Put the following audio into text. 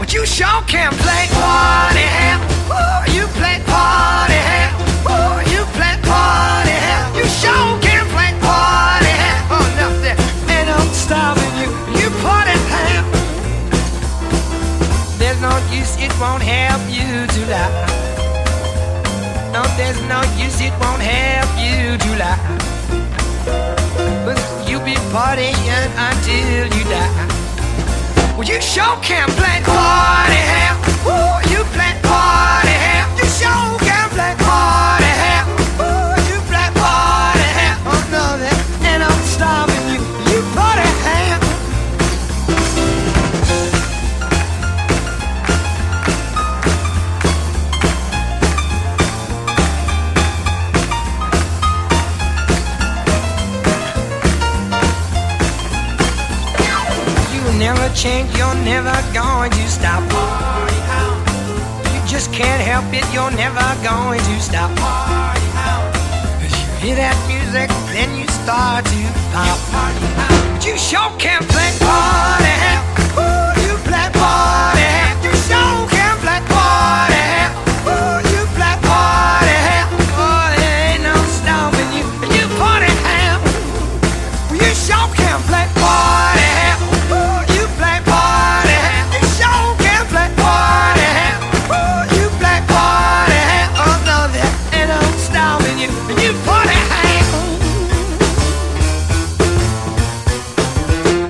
You sure can play party hell. Ooh, you play party hell. Ooh, you play party hell. You sure can play party hell. Oh, nothing ain't no stopping you. You party hell. There's no use, it won't help you to lie. No, there's no use, it won't help you to lie. But you'll be partying until you die. Well, you sure can play party hell. Ooh, you play party hell. You sure can play party hell. Ooh, you play party hell. Oh no, there ain't no stopping you. You party hell. Never change, you're never going to stop. You just can't help it, you're never going to stop. As you hear that music, then you start to pop. But you sure can't play.